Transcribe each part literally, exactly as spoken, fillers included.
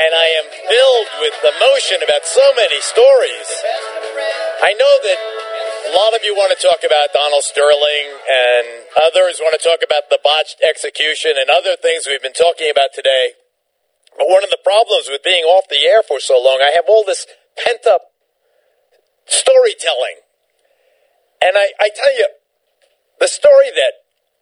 and I am filled with emotion about so many stories. I know that a lot of you want to talk about Donald Sterling, and others want to talk about the botched execution and other things we've been talking about today. But one of the problems with being off the air for so long, I have all this pent-up storytelling. And I, I tell you, the story that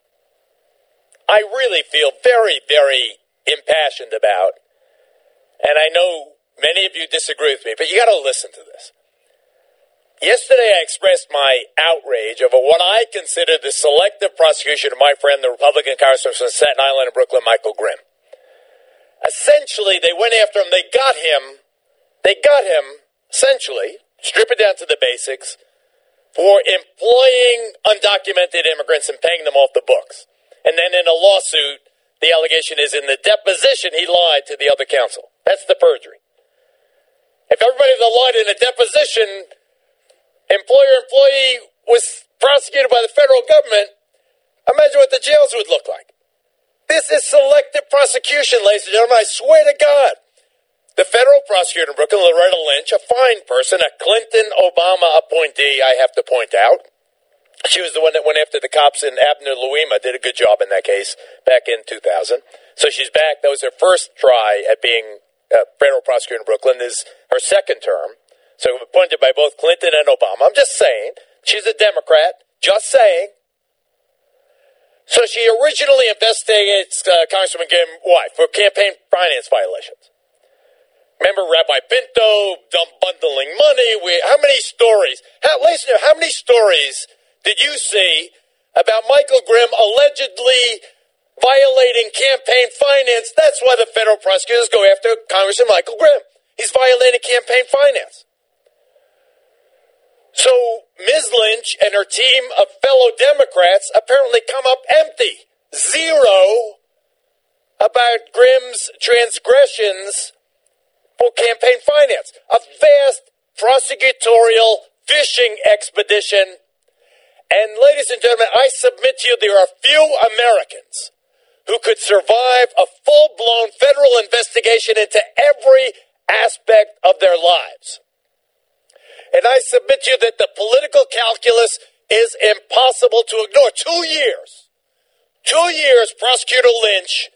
I really feel very, very impassioned about, and I know many of you disagree with me, but you got to listen to this. Yesterday I expressed my outrage over what I consider the selective prosecution of my friend, the Republican congressman from Staten Island and Brooklyn, Michael Grimm. Essentially, they went after him, they got him, they got him, essentially, strip it down to the basics, for employing undocumented immigrants and paying them off the books. And then in a lawsuit, the allegation is in the deposition he lied to the other counsel. That's the perjury. If everybody that lied in a deposition, employer-employee, was prosecuted by the federal government, imagine what the jails would look like. This is selective prosecution, ladies and gentlemen. I swear to God. The federal prosecutor in Brooklyn, Loretta Lynch, a fine person, a Clinton-Obama appointee, I have to point out. She was the one that went after the cops in Abner Louima, did a good job in that case back in two thousand. So she's back. That was her first try at being a federal prosecutor in Brooklyn. This is her second term. So appointed by both Clinton and Obama. I'm just saying. She's a Democrat. Just saying. So she originally investigates uh, Congressman Grimm, why? For campaign finance violations. Remember Rabbi Pinto, dumb bundling money? We, how many stories? How, ladies and gentlemen, how many stories did you see about Michael Grimm allegedly violating campaign finance? That's why the federal prosecutors go after Congressman Michael Grimm. He's violating campaign finance. So Miz Lynch and her team of fellow Democrats apparently come up empty. Zero about Grimm's transgressions for campaign finance. A vast prosecutorial fishing expedition. And ladies and gentlemen, I submit to you there are few Americans who could survive a full-blown federal investigation into every aspect of their lives. And I submit to you that the political calculus is impossible to ignore. Two years. Two years, Prosecutor Lynch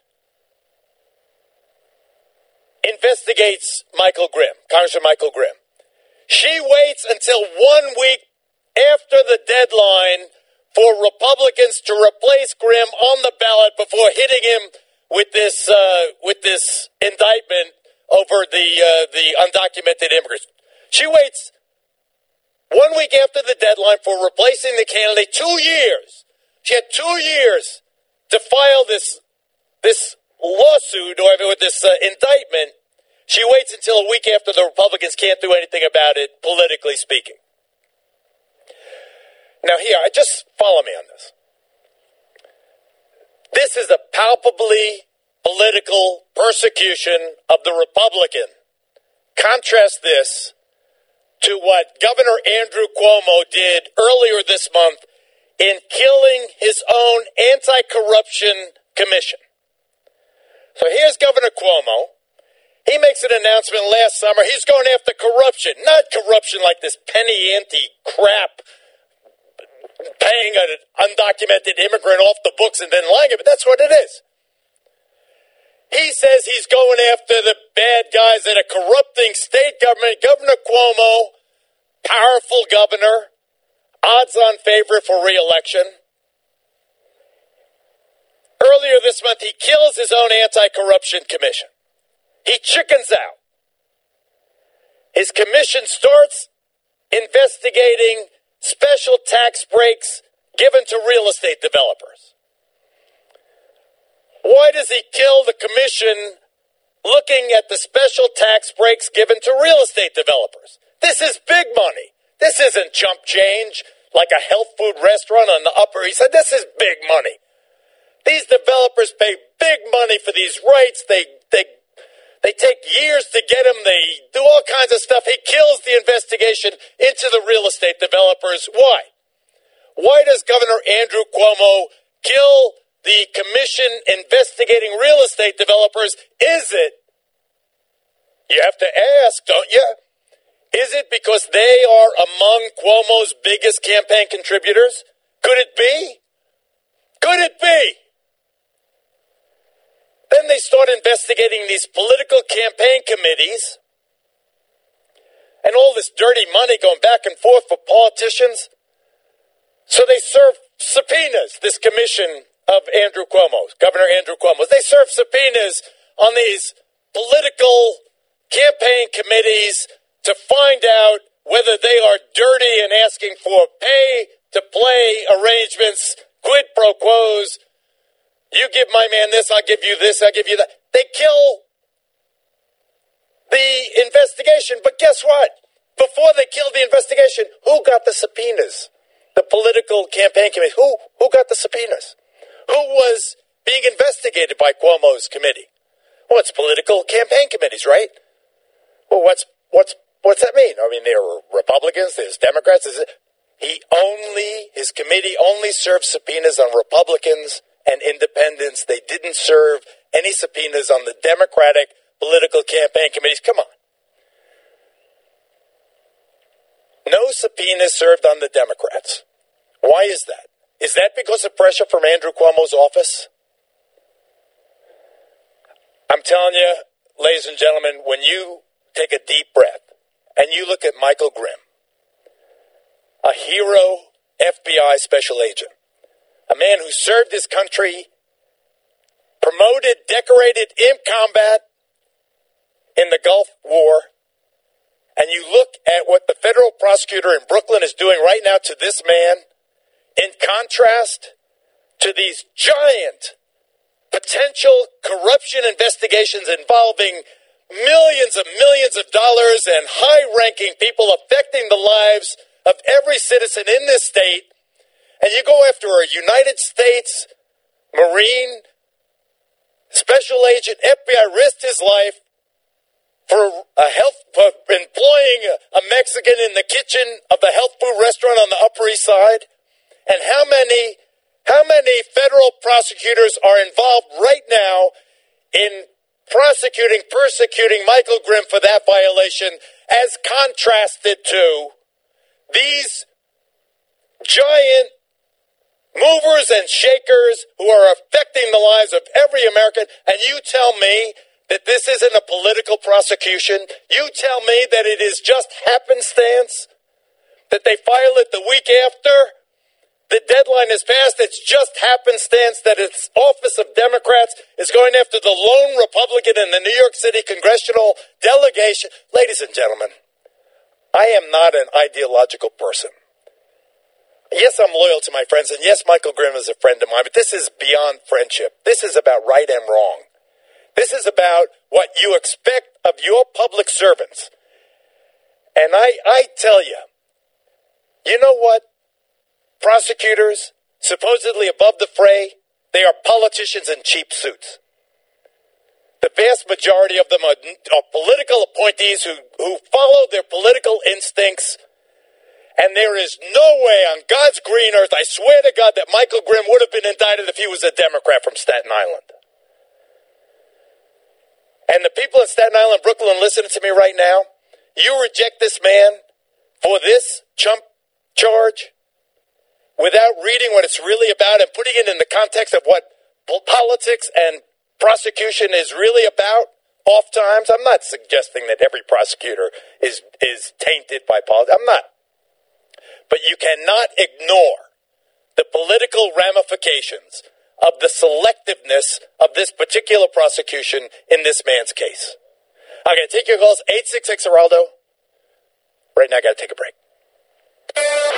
investigates Michael Grimm, Congressman Michael Grimm. She waits until one week after the deadline for Republicans to replace Grimm on the ballot before hitting him with this uh, with this indictment over the uh, the undocumented immigrants. She waits one week after the deadline for replacing the candidate. Two years. She had two years to file this this lawsuit or with this uh, indictment. She waits until a week after the Republicans can't do anything about it, politically speaking. Now here, just follow me on this. This is a palpably political persecution of the Republican. Contrast this to what Governor Andrew Cuomo did earlier this month in killing his own anti-corruption commission. So here's Governor Cuomo. He makes an announcement last summer. He's going after corruption, not corruption like this penny ante crap, paying an undocumented immigrant off the books and then lying, but that's what it is. He says he's going after the bad guys that are corrupting state government. Governor Cuomo, powerful governor, odds-on favorite for re-election. Earlier this month, he kills his own anti-corruption commission. He chickens out. His commission starts investigating special tax breaks given to real estate developers. Why does he kill the commission looking at the special tax breaks given to real estate developers? This is big money. This isn't chump change like a health food restaurant on the Upper East Side. This is big money. These developers pay big money for these rights. They they they take years to get them. They do all kinds of stuff. He kills the investigation into the real estate developers. Why? Why does Governor Andrew Cuomo kill the commission investigating real estate developers? Is it You have to ask, don't you? Is it because they are among Cuomo's biggest campaign contributors? Could it be? Could it be? Then they start investigating these political campaign committees and all this dirty money going back and forth for politicians. So they serve subpoenas, this commission of Andrew Cuomo, Governor Andrew Cuomo. They serve subpoenas on these political campaign committees to find out whether they are dirty and asking for pay-to-play arrangements, quid pro quos. You give my man this, I'll give you this, I'll give you that. They kill the investigation. But guess what? Before they killed the investigation, who got the subpoenas? The political campaign committee. Who, who got the subpoenas? Who was being investigated by Cuomo's committee? Well, it's political campaign committees, right? Well, what's what's what's that mean? I mean, there are Republicans, there's Democrats. Is it? He only, his committee only served subpoenas on Republicans and independents. They didn't serve any subpoenas on the Democratic political campaign committees. Come on. No subpoenas served on the Democrats. Why is that? Is that because of pressure from Andrew Cuomo's office? I'm telling you, ladies and gentlemen, when you take a deep breath and you look at Michael Grimm, a hero F B I special agent, a man who served his country, promoted, decorated in combat in the Gulf War, and you look at what the federal prosecutor in Brooklyn is doing right now to this man, in contrast to these giant potential corruption investigations involving millions and millions of dollars and high-ranking people affecting the lives of every citizen in this state, and you go after a United States Marine special agent, F B I risked his life for a health for employing a Mexican in the kitchen of the health food restaurant on the Upper East Side. And how many how many federal prosecutors are involved right now in prosecuting, persecuting Michael Grimm for that violation, as contrasted to these giant movers and shakers who are affecting the lives of every American? And you tell me that this isn't a political prosecution? You tell me that it is just happenstance? That they file it the week after the deadline is passed? It's just happenstance that its Office of Democrats is going after the lone Republican in the New York City congressional delegation. Ladies and gentlemen, I am not an ideological person. Yes, I'm loyal to my friends, and yes, Michael Grimm is a friend of mine, but this is beyond friendship. This is about right and wrong. This is about what you expect of your public servants. And I, I tell you, you know what? Prosecutors, supposedly above the fray, they are politicians in cheap suits. The vast majority of them are, are political appointees who, who follow their political instincts. And there is no way on God's green earth, I swear to God, that Michael Grimm would have been indicted if he was a Democrat from Staten Island. And the people in Staten Island, Brooklyn, listening to me right now, you reject this man for this chump charge without reading what it's really about and putting it in the context of what politics and prosecution is really about. Oft times, I'm not suggesting that every prosecutor is, is tainted by politics. I'm not. But you cannot ignore the political ramifications of the selectiveness of this particular prosecution in this man's case. I'm going to take your calls, eight six six Geraldo. Right now, I got to take a break.